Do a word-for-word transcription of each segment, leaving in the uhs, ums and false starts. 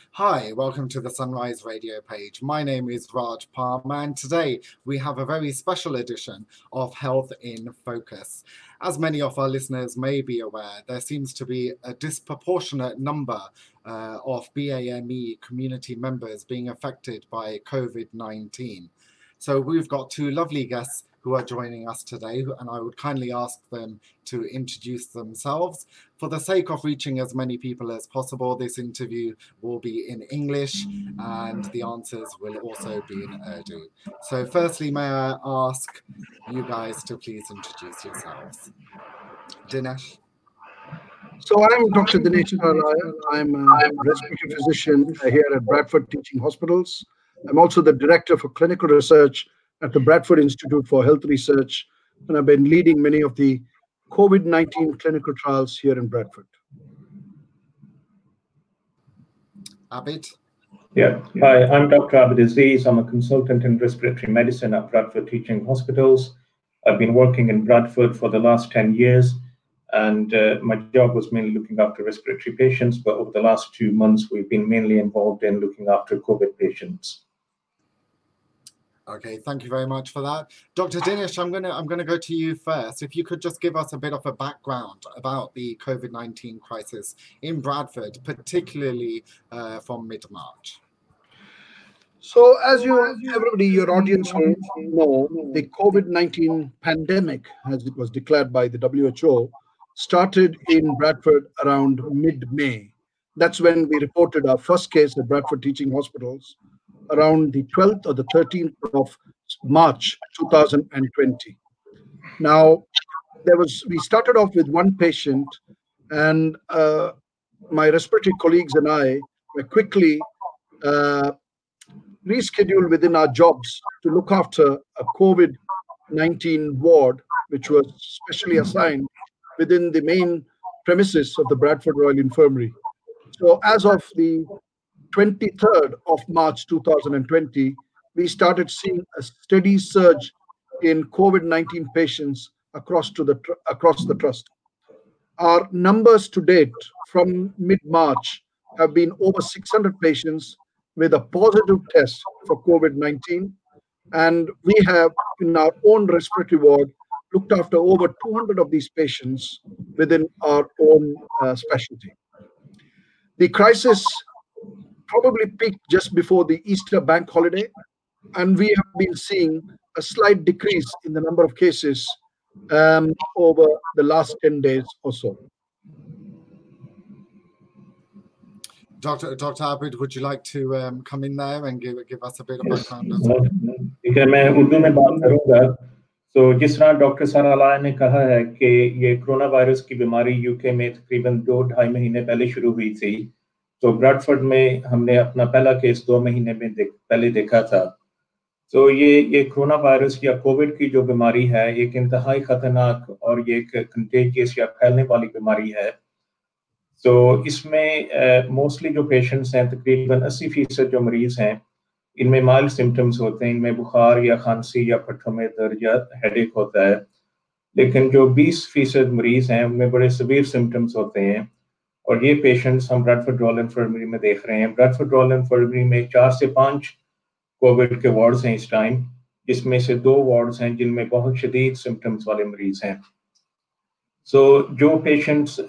Hi, welcome to the Sunrise Radio page. My name is Raj Palmer, and today we have a very special edition of Health in Focus. As many of our listeners may be aware, there seems to be a disproportionate number uh, of B A M E community members being affected by COVID nineteen. So we've got two lovely guests who are joining us today, and I would kindly ask them to introduce themselves. For the sake of reaching as many people as possible, this interview will be in English and the answers will also be in Urdu. So firstly, may I ask you guys to please introduce yourselves. Dinesh? So I'm Doctor Dinesh Raya. I'm a respiratory physician here at Bradford Teaching Hospitals. I'm also the director for clinical research at the Bradford Institute for Health Research, and I've been leading many of the COVID nineteen clinical trials here in Bradford. Abid? Yeah. Hi, I'm Doctor Abid Aziz. I'm a consultant in respiratory medicine at Bradford Teaching Hospitals. I've been working in Bradford for the last ten years, and uh, my job was mainly looking after respiratory patients, but over the last two months, we've been mainly involved in looking after COVID patients. Okay, thank you very much for that. Doctor Dinesh, I'm gonna I'm gonna go to you first. If you could just give us a bit of a background about the COVID nineteen crisis in Bradford, particularly uh, from mid-March. So, as you, everybody, your audience will know, the COVID nineteen pandemic, as it was declared by the W H O, started in Bradford around mid-May. That's when we reported our first case at Bradford Teaching Hospitals around the twelfth or the thirteenth of March two thousand twenty. Now, there was we started off with one patient, and uh, my respiratory colleagues and I were quickly uh, rescheduled within our jobs to look after a COVID nineteen ward, which was specially assigned within the main premises of the Bradford Royal Infirmary. So, as of the twenty-third of March two thousand twenty, we started seeing a steady surge in COVID nineteen patients across to the tr- across the trust. Our numbers to date from mid-March have been over six hundred patients with a positive test for COVID nineteen, and we have in our own respiratory ward looked after over two hundred of these patients within our own uh, specialty. The crisis probably peaked just before the Easter bank holiday, and we have been seeing a slight decrease in the number of cases um, over the last ten days or so. Doctor Doctor Abid, would you like to um, come in there and give give us a bit of Yes. background as well? ठीक है, मैं उर्दू में बात करूंगा। तो जिस तरह doctor सारा अलाया ने कहा है कि ये कोरोना वायरस की बीमारी यूके में तकरीबन दो ढाई महीने पहले शुरू हुई थी, तो ब्रैडफोर्ड में हमने अपना पहला केस दो महीने में देख, पहले देखा था। तो ये ये कोरोना वायरस या कोविड की जो बीमारी है, एक इंतहाई खतरनाक और ये एक कंटेजियस या फैलने वाली बीमारी है। तो इसमें मोस्टली जो पेशेंट्स हैं, तकरीबन अस्सी फीसद जो मरीज हैं, इनमें माइल्ड सिम्टम्स होते हैं, इनमें बुखार या खांसी या पट्टों में दर्द या हेडेक होता है। लेकिन जो बीस फीसद मरीज हैं, उनमें बड़े सीवियर सिम्टम्स होते हैं, और ये पेशेंट्स हम ब्रैडफोर्ड रॉयल इन्फर्मरी में देख रहे हैं। ब्रैडफोर्ड रॉयल इन्फर्मरी में चार से पांच कोविड के वार्ड्स हैं इस टाइम, जिसमें से दो वार्ड्स हैं जिनमें बहुत शदीद सिम्टम्स वाले मरीज हैं। सो so, जो पेशेंट्स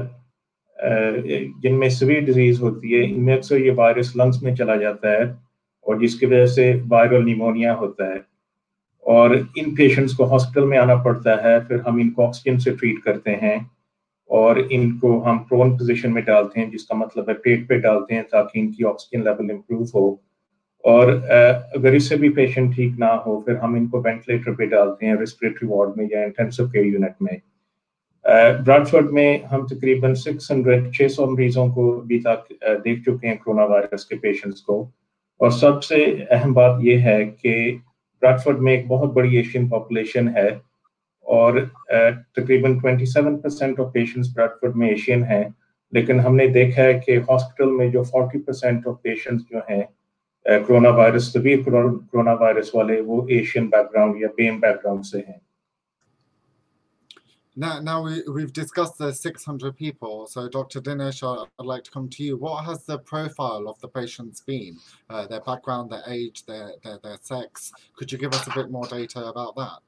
जिनमें सीवियर डिजीज होती है, इनमें अक्सर ये वायरस लंग्स में चला जाता है और जिसकी वजह से वायरल निमोनिया होता है, और इन पेशेंट्स को हॉस्पिटल में आना पड़ता है। फिर हम इनको ऑक्सीजन से ट्रीट करते हैं और इनको हम प्रोन पोजीशन में डालते हैं, जिसका मतलब है पेट पे डालते हैं ताकि इनकी ऑक्सीजन लेवल इंप्रूव हो। और अगर इससे भी पेशेंट ठीक ना हो, फिर हम इनको वेंटिलेटर पे डालते हैं रेस्पिरेटरी वार्ड में या इंटेंसिव केयर यूनिट में। ब्रैडफोर्ड में हम तकरीबन छह सौ मरीजों को अभी तक देख चुके हैं, कोरोना वायरस के पेशेंट्स को। और सबसे अहम बात यह है कि ब्रैडफोर्ड में एक बहुत बड़ी एशियन पॉपुलेशन है और तकरीबन सत्ताईस परसेंट ऑफ पेशेंट्स ब्रैडफोर्ड में एशियन हैं, लेकिन हमने देखा है कि हॉस्पिटल में जो चालीस परसेंट ऑफ पेशेंट्स जो हैं coronavirus severe coronavirus वाले, वो एशियन बैकग्राउंड या बेम बैकग्राउंड से हैं। Now, now we, we've discussed the six hundred people. So, Doctor Dinesh, I'd like to come to you. What has the profile of the patients been? Uh, their background, their age, their, their, their sex? Could you give us a bit more data about that?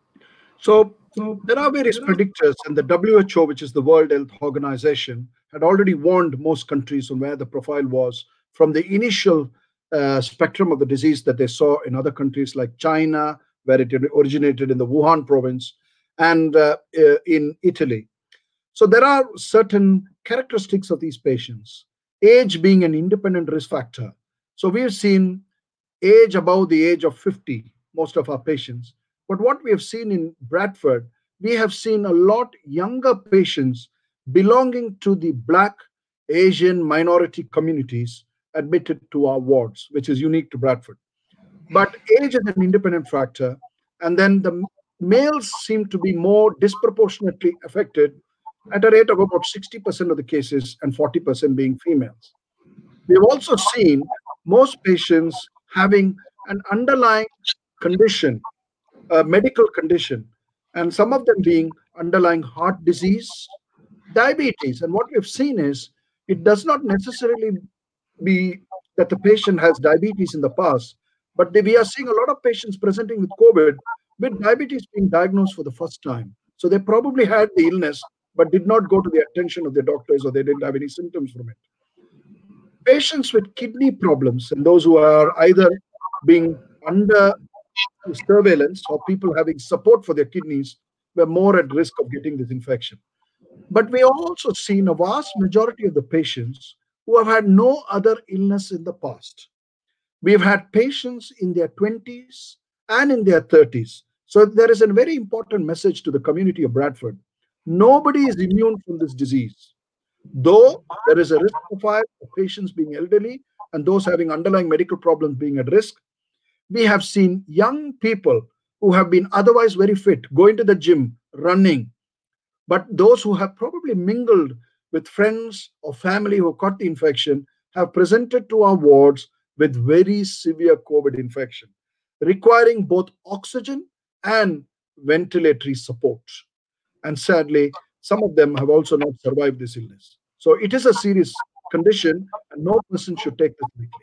So, there are various predictors, and the W H O, which is the World Health Organization, had already warned most countries on where the profile was from the initial uh, spectrum of the disease that they saw in other countries like China, where it originated in the Wuhan province, and uh, uh, in Italy. So there are certain characteristics of these patients, age being an independent risk factor. So we've seen age above the age of fifty, most of our patients. But what we have seen in Bradford, we have seen a lot younger patients belonging to the Black, Asian minority communities admitted to our wards, which is unique to Bradford. But age is an independent factor. And then the males seem to be more disproportionately affected at a rate of about sixty percent of the cases and forty percent being females. We've also seen most patients having an underlying condition, a medical condition, and some of them being underlying heart disease, diabetes. And what we've seen is it does not necessarily be that the patient has diabetes in the past, but they, we are seeing a lot of patients presenting with COVID with diabetes being diagnosed for the first time. So they probably had the illness, but did not go to the attention of their doctors, or they didn't have any symptoms from it. Patients with kidney problems and those who are either being under surveillance or people having support for their kidneys were more at risk of getting this infection. But we also seen a vast majority of the patients who have had no other illness in the past. We've had patients in their twenties and in their thirties. So there is a very important message to the community of Bradford. Nobody is immune from this disease. Though there is a risk profile of patients being elderly and those having underlying medical problems being at risk, we have seen young people who have been otherwise very fit, going to the gym, running, but those who have probably mingled with friends or family who got the infection have presented to our wards with very severe COVID infection, requiring both oxygen and ventilatory support. And sadly, some of them have also not survived this illness. So it is a serious condition, and no person should take this lightly.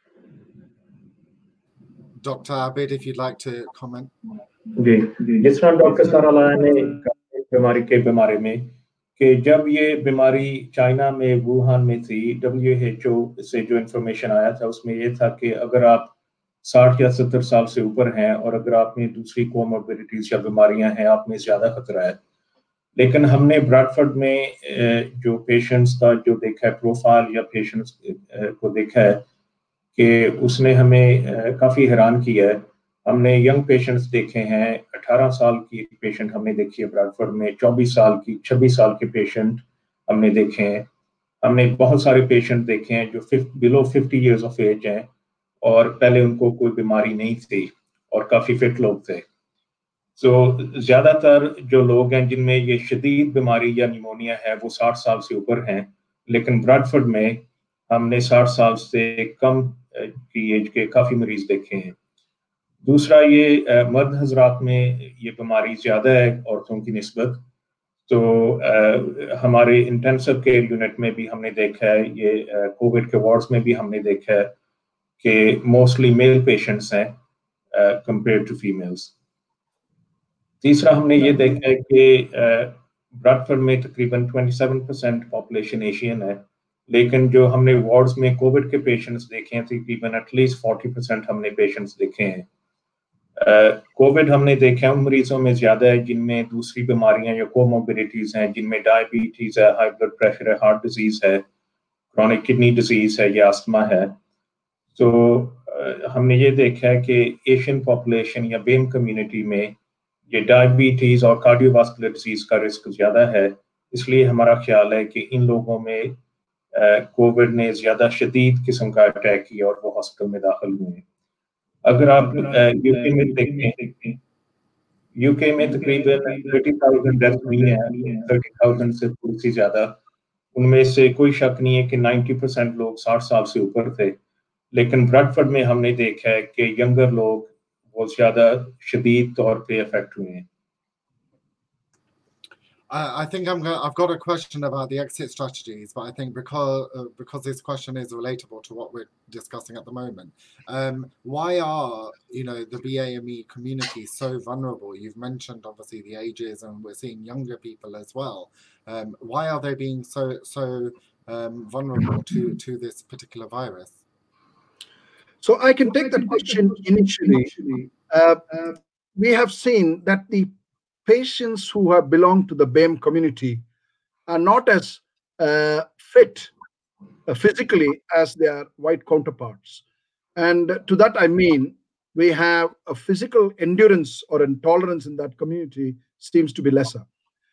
Doctor Abid, if you'd like to comment. जी, जिस तरह doctor सारा लाया ने बीमारी के बारे में कि जब ये बीमारी चाइना में वुहान में थी, डब्ल्यू एच ओ से जो इंफॉर्मेशन आया था उसमें ये था कि अगर आप साठ या सत्तर साल से ऊपर हैं और अगर आप में दूसरी कोमोर्बिडिटीज या बीमारियां हैं, आप में ज्यादा खतरा है। लेकिन हमने ब्रैडफोर्ड में जो पेशेंट्स का जो देखा है प्रोफाइल या पेशेंट्स को देखा है कि उसने हमें काफी हैरान किया है। हमने यंग पेशेंट्स देखे हैं, अठारह साल की पेशेंट हमने देखी है ब्रैडफोर्ड में, चौबीस साल की, छब्बीस साल के पेशेंट हमने देखे हैं। हमने बहुत सारे पेशेंट देखे हैं जो below fifty years of age हैं और पहले उनको कोई बीमारी नहीं थी और काफी फिट लोग थे। सो so, ज्यादातर जो लोग हैं जिनमें ये शदीद बीमारी या निमोनिया है वो साठ साल से ऊपर हैं, लेकिन ब्रैडफोर्ड में हमने साठ साल से कम की एज के काफी मरीज देखे हैं। दूसरा, ये मर्द हजरात में ये बीमारी ज्यादा है औरतों की निस्बत। तो आ, हमारे इंटेंसिव केयर यूनिट में भी हमने देखा है, ये कोविड के वार्ड्स में भी हमने देखा है कि मोस्टली मेल पेशेंट्स हैं कंपेयर टू फीमेल्स। तीसरा, हमने ये देखा है कि ब्रैडफोर्ड में तकरीबन सत्ताईस परसेंट पॉपुलेशन एशियन है, लेकिन जो हमने वार्ड्स में कोविड के पेशेंट्स देखे हैं तकरीबन एटलीस्ट चालीस परसेंट हमने पेशेंट्स देखे हैं। कोविड uh, हमने देखा है उन मरीजों में ज्यादा है जिनमें दूसरी बीमारियां या कोमोर्बिडिटीज हैं, जिनमें डायबिटीज है, हाई ब्लड प्रेशर है, हार्ट डिजीज है, क्रॉनिक किडनी डिजीज है या अस्थमा है। तो uh, हमने ये देखा है कि एशियन पॉपुलेशन या बेम कम्युनिटी में ये डायबिटीज और कार्डियोवास्कुलर डिजीज का रिस्क ज्यादा है। इसलिए हमारा ख्याल है कि इन लोगों में कोविड uh, ने ज्यादा शदीद किस्म का अटैक किया और वो हॉस्पिटल में दाखिल हुए। अगर आप यूके में देखें, यूके में तकरीबन तीस हज़ार डेथ हुई हैं, तीस हज़ार से थोड़ी सी ज्यादा। उनमें से कोई शक नहीं है कि नब्बे परसेंट लोग साठ साल से ऊपर थे, लेकिन ब्रैडफोर्ड में हमने देखा है कि यंगर लोग वो ज्यादा शदीद तौर पे अफेक्ट हुए हैं। I think I'm going. I've got a question about the exit strategies, but I think because uh, because this question is relatable to what we're discussing at the moment. Um, why are you know the B A M E community so vulnerable? You've mentioned obviously the ages, and we're seeing younger people as well. Um, why are they being so so um, vulnerable to to this particular virus? So I can take that question initially. Uh, we have seen that the patients who have belonged to the B A M E community are not as uh, fit uh, physically as their white counterparts. And to that, I mean, we have a physical endurance or intolerance in that community seems to be lesser.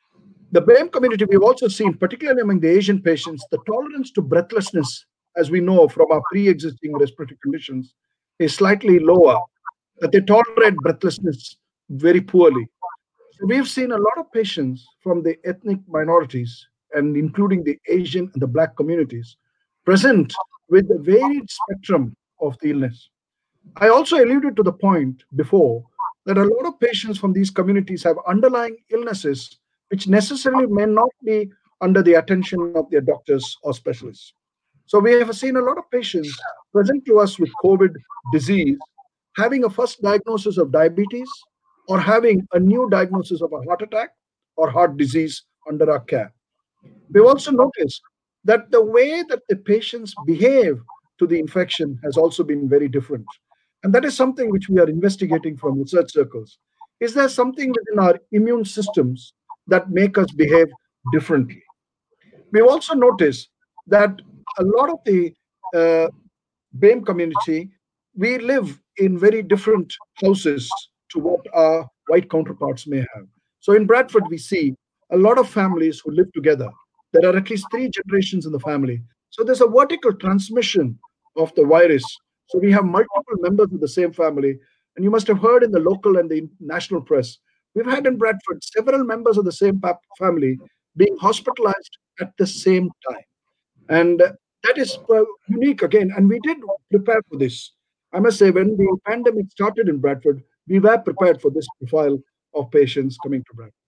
The B A M E community, we've also seen, particularly among the Asian patients, the tolerance to breathlessness, as we know from our pre-existing respiratory conditions, is slightly lower, that they tolerate breathlessness very poorly. So we've seen a lot of patients from the ethnic minorities, and including the Asian and the Black communities, present with a varied spectrum of the illness. I also alluded to the point before that a lot of patients from these communities have underlying illnesses which necessarily may not be under the attention of their doctors or specialists. So we have seen a lot of patients present to us with COVID disease, having a first diagnosis of diabetes or having a new diagnosis of a heart attack or heart disease under our care. We've also noticed that the way that the patients behave to the infection has also been very different. And that is something which we are investigating from research circles. Is there something within our immune systems that make us behave differently? We've also noticed that a lot of the uh, B A M E community, we live in very different houses to what our white counterparts may have. So in Bradford, we see a lot of families who live together. There are at least three generations in the family. So there's a vertical transmission of the virus. So we have multiple members of the same family. And you must have heard in the local and the national press, we've had in Bradford several members of the same family being hospitalized at the same time. And that is uh, unique again. And we did prepare for this. I must say, when the pandemic started in Bradford, we were prepared for this profile of patients coming to Bradford.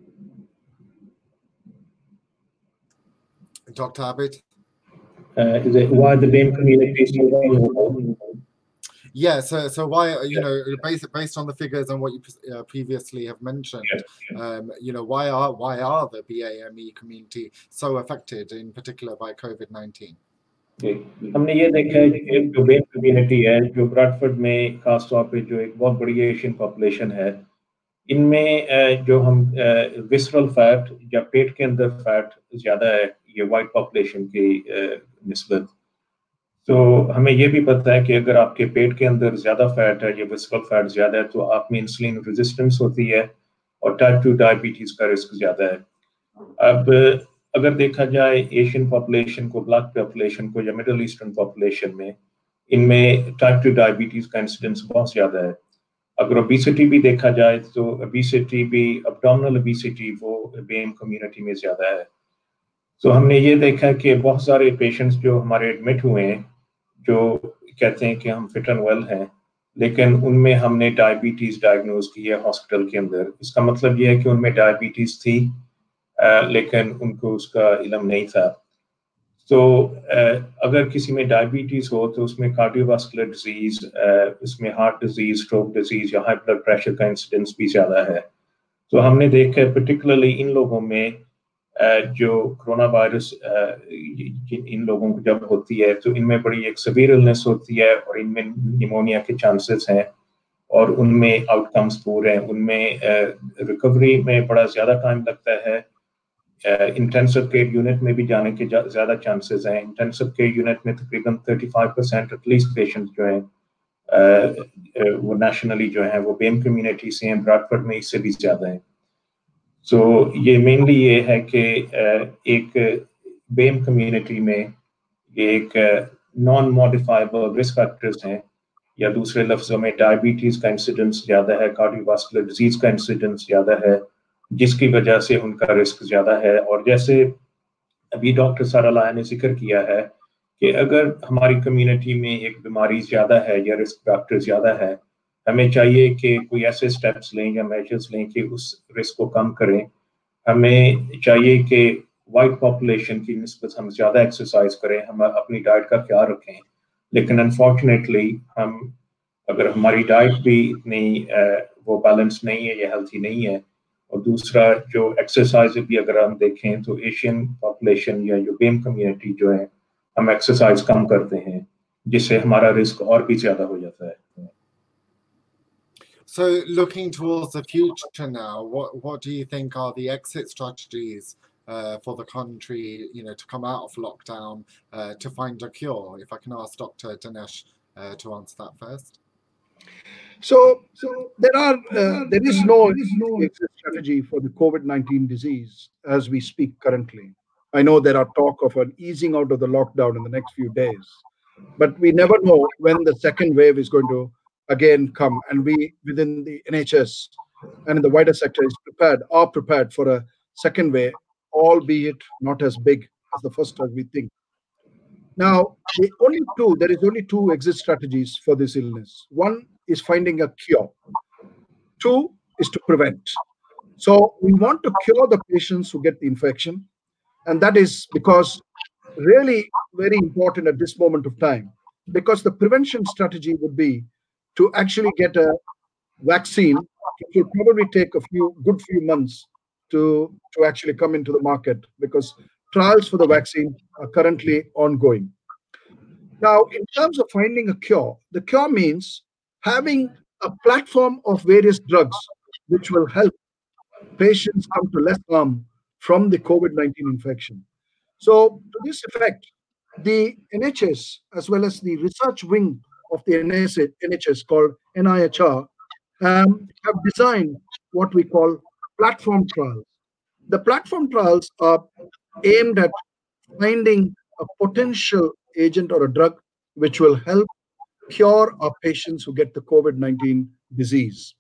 Doctor Abid? Uh, is it why the B A M E community is so vulnerable? Yeah, so so why you know based based on the figures and what you uh, previously have mentioned, yeah. um, you know why are why are the B A M E community so affected in particular by COVID nineteen? हमने ये देखा है कि जो B A M E community है जो Bradford में खास तौर पे जो एक बहुत बड़ी एशियन पॉपुलेशन है, इनमें जो हम विसरल फैट या पेट के अंदर फैट ज्यादा है ये वाइट पॉपुलेशन की निस्बत। तो हमें ये भी पता है कि अगर आपके पेट के अंदर ज्यादा फैट है या विसरल फैट ज्यादा है तो आप में इंसुलिन रेजिस्टेंस होती है और टाइप टू डायबिटीज का रिस्क ज्यादा है। अब अगर देखा जाए एशियन पॉपुलेशन को, ब्लैक पॉपुलेशन को या मिडिल ईस्टर्न पॉपुलेशन में, इनमें टाइप टू डायबिटीज का इंसिडेंस बहुत ज्यादा है। अगर ओबेसिटी भी देखा जाए तो ओबेसिटी भी, एब्डोमिनल ओबेसिटी वो B A M E community में ज्यादा है। तो हमने ये देखा कि बहुत सारे पेशेंट्स जो हमारे एडमिट हुए हैं जो कहते हैं कि हम फिट एंड वेल हैं, लेकिन उनमें हमने डायबिटीज डायग्नोज की है हॉस्पिटल के अंदर। इसका मतलब ये है कि उनमें डायबिटीज थी आ, लेकिन उनको उसका इल्म नहीं था। तो अगर किसी में डायबिटीज हो तो उसमें कार्डियोवास्कुलर डिजीज, उसमें हार्ट डिजीज, स्ट्रोक डिजीज या हाई ब्लड प्रेशर का इंसिडेंस भी ज्यादा है। तो हमने देखा है पर्टिकुलरली इन लोगों में जो कोरोना वायरस इन लोगों को जब होती है तो इनमें बड़ी एक सीवियर इलनेस होती है और इनमें निमोनिया के चांसेस हैं और उनमें आउटकम्स पूरे हैं। उनमें रिकवरी में बड़ा ज्यादा टाइम लगता है। इंटेंसिव केयर यूनिट में भी जाने के ज्यादा चांसेस हैं। इंटेंसिव केयर यूनिट में तकरीबन पैंतीस परसेंट एटलीस्ट पेशेंट्स जो हैं वो नेशनली जो हैं वो B A M E community से हैं, ब्रैडफोर्ड में इससे भी ज्यादा हैं। सो so, ये मेनली ये है कि एक B A M E community में ये एक नॉन मॉडिफाइबल रिस्क फैक्टर्स हैं, या दूसरे लफ्जों में डायबिटीज का इंसिडेंस ज्यादा है, कार्डियोवास्कुलर डिजीज का इंसिडेंस ज्यादा है, जिसकी वजह से उनका रिस्क ज्यादा है। और जैसे अभी डॉक्टर सारा लाया ने जिक्र किया है कि अगर हमारी कम्युनिटी में एक बीमारी ज्यादा है या रिस्क फैक्टर ज्यादा है, हमें चाहिए कि कोई ऐसे स्टेप्स लें या मेजर्स लें कि उस रिस्क को कम करें। हमें चाहिए कि वाइट पॉपुलेशन की निस्बत हम ज़्यादा एक्सरसाइज करें, हम अपनी डाइट का ख्याल रखें, लेकिन अनफॉर्चुनेटली हम अगर हमारी डाइट भी इतनी वो बैलेंस नहीं है या हेल्थी नहीं है, और दूसरा जो एक्सरसाइज भी अगर हम देखें तो एशियन पॉपुलेशन या यूरोपियन कम्युनिटी जो है हम एक्सरसाइज कम करते हैं, जिससे हमारा रिस्क और भी ज़्यादा हो जाता है. So looking towards the future now, what, what do you think are the exit strategies uh, for the country, you know, to come out of lockdown, uh, to find a cure? If I can ask Doctor Dinesh uh, to answer that first. So, so there are uh, there is no exit strategy for the COVID nineteen disease as we speak currently. I know there are talk of an easing out of the lockdown in the next few days, but we never know when the second wave is going to again come, and we within the N H S and in the wider sector is prepared are prepared for a second wave, albeit not as big as the first as we think. Now, the only two there is only two exit strategies for this illness. One is finding a cure. Two is to prevent. So we want to cure the patients who get the infection, and that is because really very important at this moment of time, because the prevention strategy would be to actually get a vaccine. It will probably take a few good few months to to actually come into the market, because trials for the vaccine are currently ongoing. Now, in terms of finding a cure, the cure means having a platform of various drugs which will help patients come to less harm from the COVID nineteen infection. So, to this effect, the N H S as well as the research wing of the N H S called N I H R um, have designed what we call platform trials. The platform trials are aimed at finding a potential agent or a drug which will help cure our patients who get the COVID nineteen disease.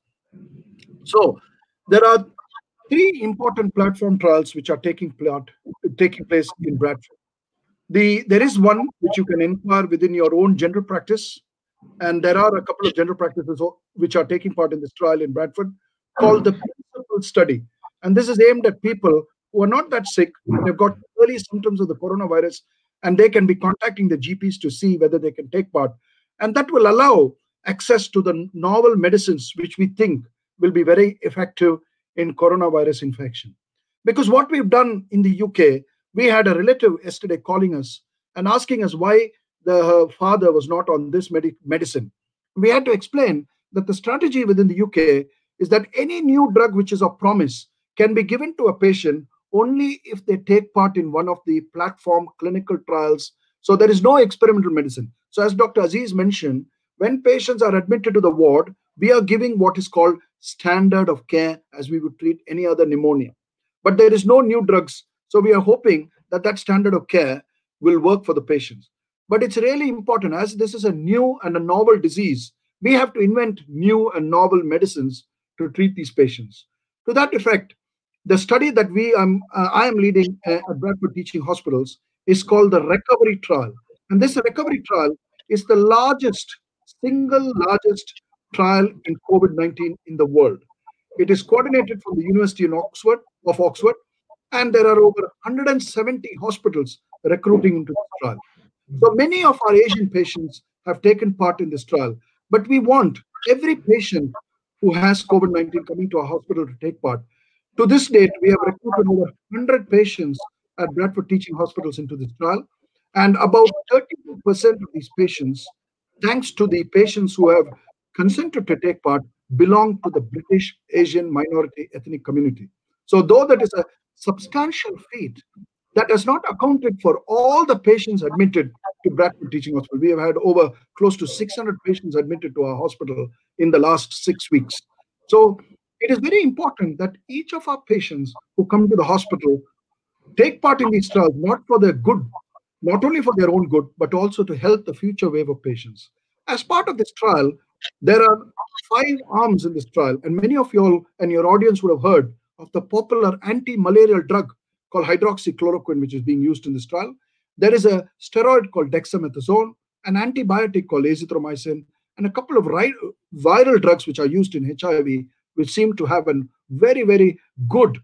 So there are three important platform trials which are taking, plot, taking place in Bradford. The, there is one which you can inquire within your own general practice, and there are a couple of general practices which are taking part in this trial in Bradford, called the Principle Study. And this is aimed at people who are not that sick, they've got early symptoms of the coronavirus, and they can be contacting the G Ps to see whether they can take part. And that will allow access to the novel medicines which we think will be very effective in coronavirus infection. Because what we've done in the U K, we had a relative yesterday calling us and asking us why the, her father was not on this medi- medicine. We had to explain that the strategy within the U K is that any new drug which is of promise can be given to a patient only if they take part in one of the platform clinical trials. So there is no experimental medicine. So as Doctor Aziz mentioned, when patients are admitted to the ward, we are giving what is called standard of care as we would treat any other pneumonia. But there is no new drugs. So we are hoping that that standard of care will work for the patients. But it's really important, as this is a new and a novel disease, we have to invent new and novel medicines to treat these patients. To that effect, the study that we um, uh, I am leading uh, at Bradford Teaching Hospitals is called the Recovery Trial. And this Recovery Trial is the largest, single largest trial in COVID nineteen in the world. It is coordinated from the University in Oxford, of Oxford, and there are over one hundred seventy hospitals recruiting into this trial. So many of our Asian patients have taken part in this trial, but we want every patient who has COVID nineteen coming to our hospital to take part. To this date, we have recruited over one hundred patients at Bradford Teaching Hospitals into this trial, and about thirty-two percent of these patients, thanks to the patients who have consented to take part, belong to the British Asian minority ethnic community. So though that is a substantial feat, that has not accounted for all the patients admitted to Bradford Teaching Hospital. We have had over close to six hundred patients admitted to our hospital in the last six weeks. So it is very important that each of our patients who come to the hospital take part in these trials, not for their good, not only for their own good, but also to help the future wave of patients. As part of this trial, there are five arms in this trial, and many of you all and your audience would have heard of the popular anti-malarial drug called hydroxychloroquine, which is being used in this trial. There is a steroid called dexamethasone, an antibiotic called azithromycin, and a couple of ri- viral drugs which are used in H I V, which seem to have a very, very good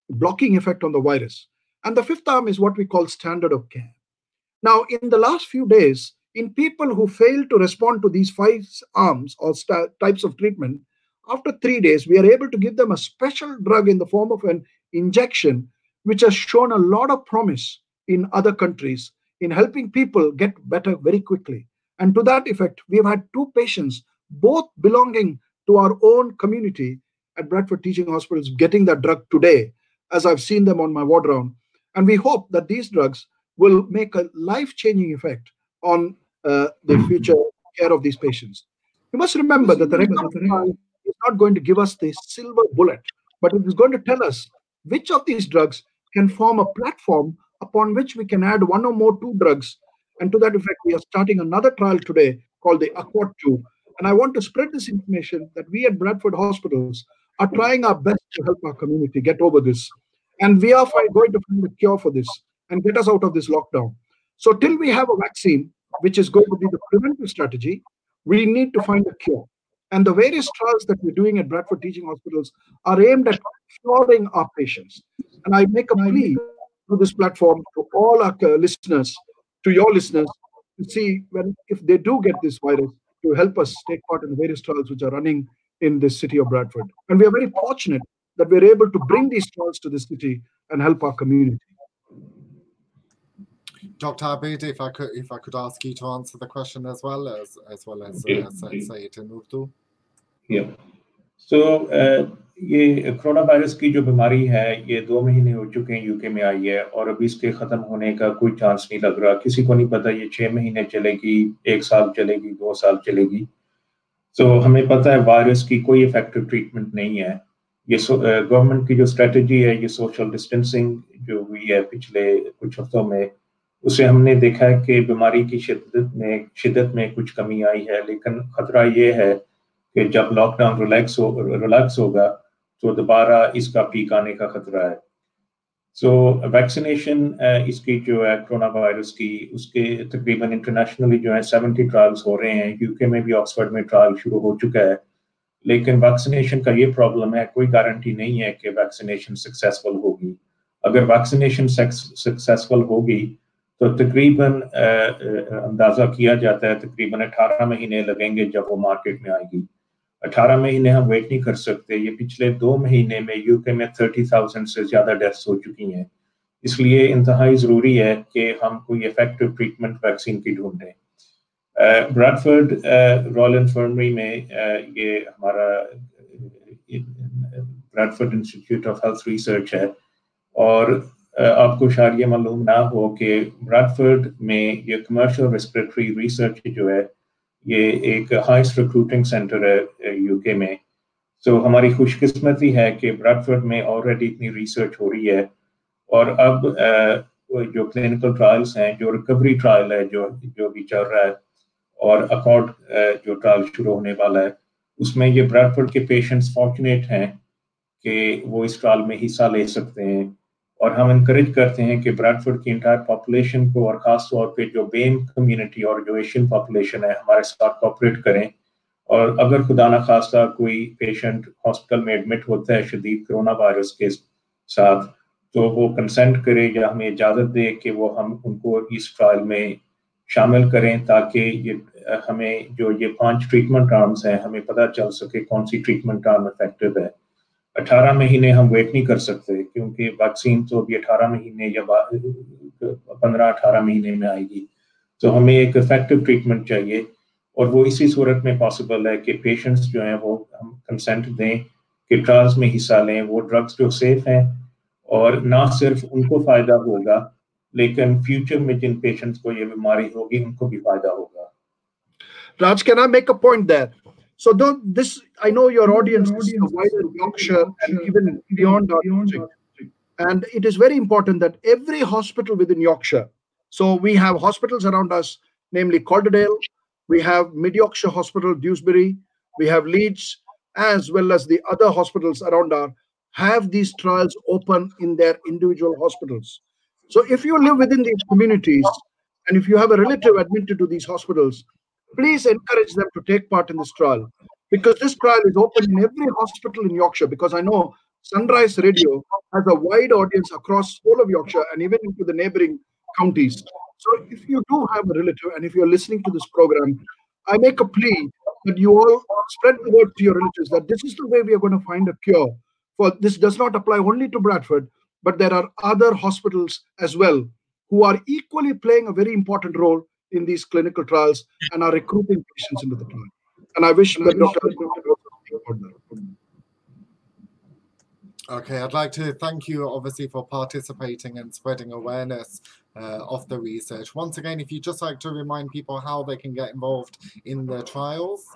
blocking effect on the virus. And the fifth arm is what we call standard of care. Now, in the last few days, in people who fail to respond to these five arms or sta- types of treatment, after three days, we are able to give them a special drug in the form of an injection, which has shown a lot of promise in other countries in helping people get better very quickly. And to that effect, we have had two patients, both belonging to our own community at Bradford Teaching Hospitals, getting that drug today, as I've seen them on my ward round. And we hope that these drugs will make a life-changing effect on uh, the future care of these patients. You must remember that the record is not going to give us the silver bullet, but it is going to tell us which of these drugs can form a platform upon which we can add one or more two drugs. And to that effect, we are starting another trial today called the Accord two. And I want to spread this information that we at Bradford Hospitals are trying our best to help our community get over this. And we are going to find a cure for this and get us out of this lockdown. So till we have a vaccine, which is going to be the preventive strategy, we need to find a cure. And the various trials that we're doing at Bradford Teaching Hospitals are aimed at curing our patients. And I make a plea to this platform to all our uh, listeners, to your listeners, to see when if they do get this virus, to help us take part in the various trials which are running in this city of Bradford. And we are very fortunate that we're able to bring these trials to the city and help our community. Doctor Abid, if I could, if I could ask you to answer the question as well as as well as uh, say, say it in Urdu. Yeah. So uh, ये coronavirus की जो बीमारी है ये दो महीने हो चुके हैं यूके में आई है और अभी इसके ख़त्म होने का कोई चांस नहीं लग रहा, किसी को नहीं पता ये छः महीने चलेगी, एक साल चलेगी, दो साल चलेगी. तो हमें पता है वायरस की कोई इफेक्टिव ट्रीटमेंट नहीं है. ये गवर्नमेंट uh, की जो स्ट्रेटजी है ये सोशल डिस्टेंसिंग जो हुई है पिछले कुछ हफ्तों में, उसे हमने देखा है कि बीमारी की शिद्दत में शिद्दत में कुछ कमी आई है, लेकिन खतरा ये है कि जब लॉकडाउन रिलैक्स हो रिलैक्स होगा तो दोबारा इसका पीक आने का खतरा है. सो so, वैक्सीनेशन uh, इसकी जो है कोरोना वायरस की उसके तकरीबन इंटरनेशनली जो है सेवेंटी ट्रायल्स हो रहे हैं. यूके में भी ऑक्सफोर्ड में ट्रायल शुरू हो चुका है, लेकिन वैक्सीनेशन का ये प्रॉब्लम है, कोई गारंटी नहीं है कि वैक्सीनेशन सक्सेसफुल होगी. अगर वैक्सीनेशन सक्सेसफुल होगी तो तकरीबन अंदाज़ा किया जाता है तकरीबन अठारह महीने लगेंगे जब वो मार्केट में आएगी. अठारह महीने हम वेट नहीं कर सकते. ये पिछले दो महीने में यूके में थर्टी थाउजेंड से ज़्यादा डेथ्स हो चुकी हैं. इसलिए इंतहाई ज़रूरी है कि हम कोई इफेक्टिव ट्रीटमेंट वैक्सीन की ढूंढें. ब्रैडफोर्ड रॉयल इन्फर्मरी में uh, ये हमारा Bradford Institute of Health Research है और uh, आपको शायद ये मालूम ना हो कि ब्रैडफोर्ड में ये कमर्शियल रेस्पिरेटरी रिसर्च जो है ये एक हाईएस्ट रिक्रूटिंग सेंटर है यूके में. तो हमारी खुशकिस्मती है कि ब्रैडफोर्ड में ऑलरेडी इतनी रिसर्च हो रही है और अब uh, जो क्लिनिकल ट्रायल्स हैं, जो रिकवरी ट्रायल है जो जो भी चल रहा है और अकॉर्ड जो ट्रायल शुरू होने वाला है, उसमें ये ब्रैडफोर्ड के पेशेंट्स फॉर्चुनेट हैं कि वो इस ट्रायल में हिस्सा ले सकते हैं. और हम इनकरेज करते हैं कि ब्रैडफोर्ड की इंटायर पॉपुलेशन को और ख़ास तौर पे जो बेम कम्युनिटी और जो एशियन पॉपुलेशन है हमारे साथ कोऑपरेट करें. और अगर खुदा न खास्ता कोई पेशेंट हॉस्पिटल में एडमिट होता है शदीद कोरोना वायरस के साथ, तो वो कंसेंट करे या हमें इजाज़त दे कि वो हम उनको इस ट्रायल में शामिल करें, ताकि ये हमें जो ये पांच ट्रीटमेंट आर्म्स हैं हमें पता चल सके कौन सी ट्रीटमेंट आर्म इफेक्टिव है. अठारह महीने हम वेट नहीं कर सकते क्योंकि वैक्सीन तो अभी अठारह महीने या पंद्रह अठारह महीने में आएगी. तो हमें एक इफेक्टिव ट्रीटमेंट चाहिए और वो इसी सूरत में पॉसिबल है कि पेशेंट्स जो हैं वो हम कंसेंट दें कि ट्रायल्स में हिस्सा लें. वो ड्रग्स जो सेफ हैं और ना सिर्फ उनको फ़ायदा होगा लेकिन फ्यूचर में जिन पेशेंट्स को ये बीमारी होगी उनको भी फ़ायदा होगा. Raj, can I make a point there? So though this, I know your audience is wider Yorkshire and even beyond our district. And it is very important that every hospital within Yorkshire, so we have hospitals around us, namely Calderdale, we have Mid Yorkshire Hospital, Dewsbury, we have Leeds, as well as the other hospitals around our, have these trials open in their individual hospitals. So if you live within these communities, and if you have a relative admitted to these hospitals, please encourage them to take part in this trial, because this trial is open in every hospital in Yorkshire, because I know Sunrise Radio has a wide audience across all of Yorkshire and even into the neighboring counties. So if you do have a relative and if you're listening to this program, I make a plea that you all spread the word to your relatives that this is the way we are going to find a cure. For this does not apply only to Bradford, but there are other hospitals as well who are equally playing a very important role in these clinical trials and are recruiting patients into the trial. And I wish that Doctor Okay, I'd like to thank you obviously for participating and spreading awareness uh, of the research. Once again, if you'd just like to remind people how they can get involved in the trials.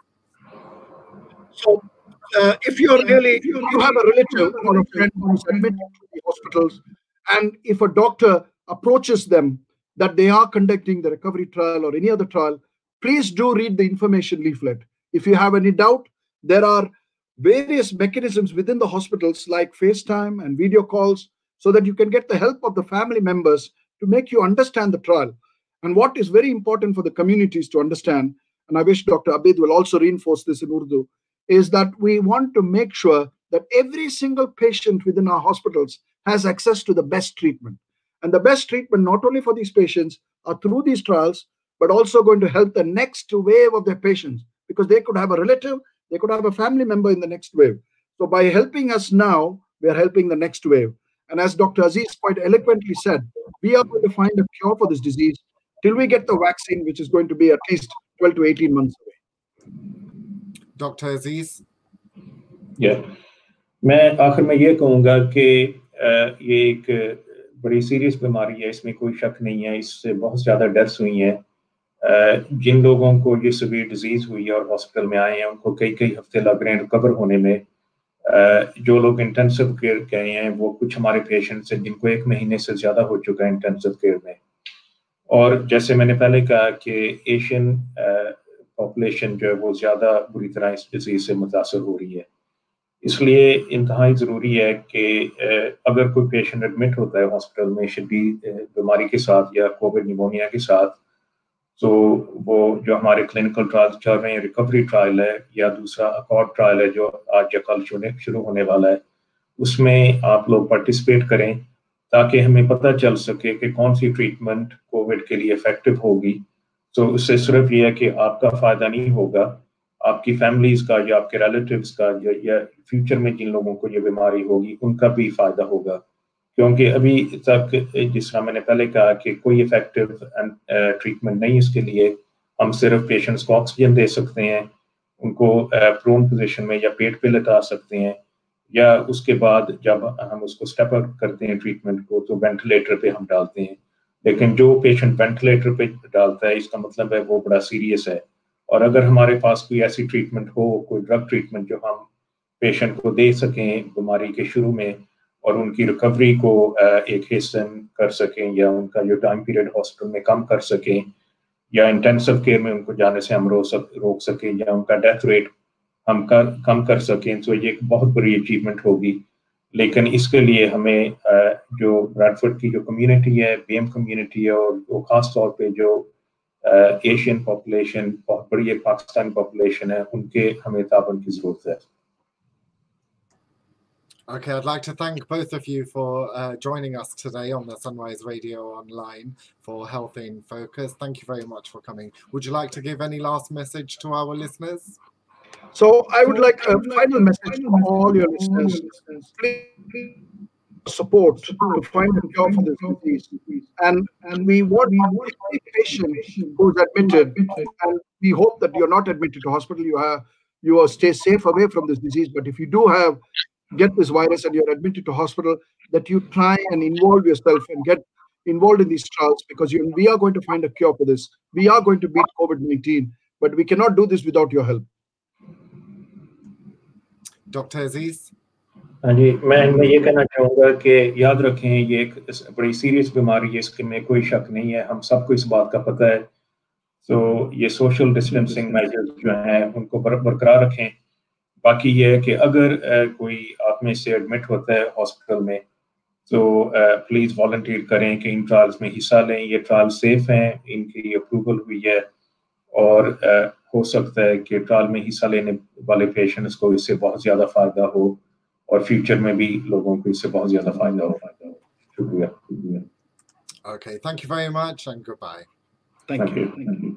So uh, if you're really, if you have a relative or a friend who's admitted to the hospitals, and if a doctor approaches them that they are conducting the recovery trial or any other trial, please do read the information leaflet. If you have any doubt, there are various mechanisms within the hospitals like FaceTime and video calls so that you can get the help of the family members to make you understand the trial. And what is very important for the communities to understand, and I wish Doctor Abid will also reinforce this in Urdu, is that we want to make sure that every single patient within our hospitals has access to the best treatment. And the best treatment, not only for these patients, are through these trials, but also going to help the next wave of their patients, because they could have a relative, they could have a family member in the next wave. So by helping us now, we are helping the next wave. And as Doctor Aziz quite eloquently said, we are going to find a cure for this disease till we get the vaccine, which is going to be at least twelve to eighteen months away. Doctor Aziz? Yeah. मैं आखिर में ये कहूँगा कि ये एक बड़ी serious बीमारी है, इसमें कोई शक नहीं है, इससे बहुत ज़्यादा डेथ्स हुई हैं। जिन लोगों को ये सीवियर डिजीज़ हुई है और हॉस्पिटल में आए हैं, उनको कई कई हफ्ते लग रहे हैं रिकवर होने में। जो लोग इंटेंसिव केयर गए हैं, वो कुछ हमारे पेशेंट्स हैं जिनको एक महीने से ज़्यादा हो चुका है इंटेंसिव केयर में। और जैसे मैंने पहले कहा कि एशियन पॉपुलेशन जो है वो ज़्यादा बुरी तरह इस डिजीज़ से मुतासर हो रही है। इसलिए इंतहाई ज़रूरी है कि अगर कोई पेशेंट एडमिट होता है हॉस्पिटल में शदीद बीमारी के साथ या कोविड निमोनिया के साथ, तो वो जो हमारे क्लिनिकल ट्रायल चल रहे हैं, रिकवरी ट्रायल है या दूसरा अकॉर्ड ट्रायल है जो आज या कल शुरू होने वाला है, उसमें आप लोग पार्टिसिपेट करें ताकि हमें पता चल सके कि कौन सी ट्रीटमेंट कोविड के लिए इफेक्टिव होगी। तो उससे सिर्फ ये है कि आपका फ़ायदा नहीं होगा, आपकी फैमिलीज़ का या आपके रिलेटिव्स का या, या फ्यूचर में जिन लोगों को ये बीमारी होगी उनका भी फ़ायदा होगा। क्योंकि अभी तक जिस तरह मैंने पहले कहा कि कोई इफेक्टिव ट्रीटमेंट नहीं, इसके लिए हम सिर्फ पेशेंट्स को ऑक्सीजन दे सकते हैं, उनको प्रोन पोजीशन में या पेट पे लटा सकते हैं, या उसके बाद जब हम उसको स्टेप अप करते हैं ट्रीटमेंट को तो वेंटिलेटर पे हम डालते हैं। लेकिन जो पेशेंट वेंटिलेटर पे डालता है इसका मतलब है वो बड़ा सीरियस है। और अगर हमारे पास कोई ऐसी ट्रीटमेंट हो, कोई ड्रग ट्रीटमेंट जो हम पेशेंट को दे सकें बीमारी के शुरू में और उनकी रिकवरी को एक हिस्सा कर सकें या उनका जो टाइम पीरियड हॉस्पिटल में कम कर सकें या इंटेंसिव केयर में उनको जाने से हम रोक सक रोक सकें या उनका डेथ रेट हम कर कम कर सकें, तो ये एक बहुत बड़ी अचीवमेंट होगी। लेकिन इसके लिए हमें जो ब्रैडफोर्ड की जो कम्युनिटी है, बीएम कम्युनिटी है, और वो ख़ास तौर पे जो एशियन पॉपुलेशन बहुत बड़ी एक पाकिस्तानी पॉपुलेशन है, उनके हमें ताबन की ज़रूरत है। Okay, I'd like to thank both of you for uh, joining us today on the Sunrise Radio Online for Health in Focus. Thank you very much for coming. Would you like to give any last message to our listeners? So I would like a final message to all your listeners. Please support to find a cure for this disease. And, and we want every patient who is admitted, and we hope that you're not admitted to hospital, you are, you are stay safe away from this disease. But if you do have get this virus and you're admitted to hospital, that you try and involve yourself and get involved in these trials, because you, we are going to find a cure for this. We are going to beat COVID nineteen, but we cannot do this without your help. Doctor Aziz? हाँ जी, मैं मैं ये कहना चाहूँगा कि याद रखें ये एक बड़ी सीरियस बीमारी है, इसके में कोई शक नहीं है, हम सबको इस बात का पता है। तो ये सोशल डिस्टेंसिंग मेजर्स जो हैं उनको बरकरार रखें। बाकी ये है कि अगर uh, कोई आप में से एडमिट होता है हॉस्पिटल में, तो प्लीज़ वॉलंटियर करें कि इन ट्रायल्स में हिस्सा लें। ये ट्रायल सेफ हैं, इनकी अप्रूवल हुई है, और uh, हो सकता है कि ट्रायल में हिस्सा लेने वाले पेशेंट्स को इससे बहुत ज़्यादा फ़ायदा हो। اور فیوچر میں بھی لوگوں کو اس سے بہت زیادہ فائدہ ہو. شکریہ. Okay, thank you very much and goodbye. Thank you. Thank you.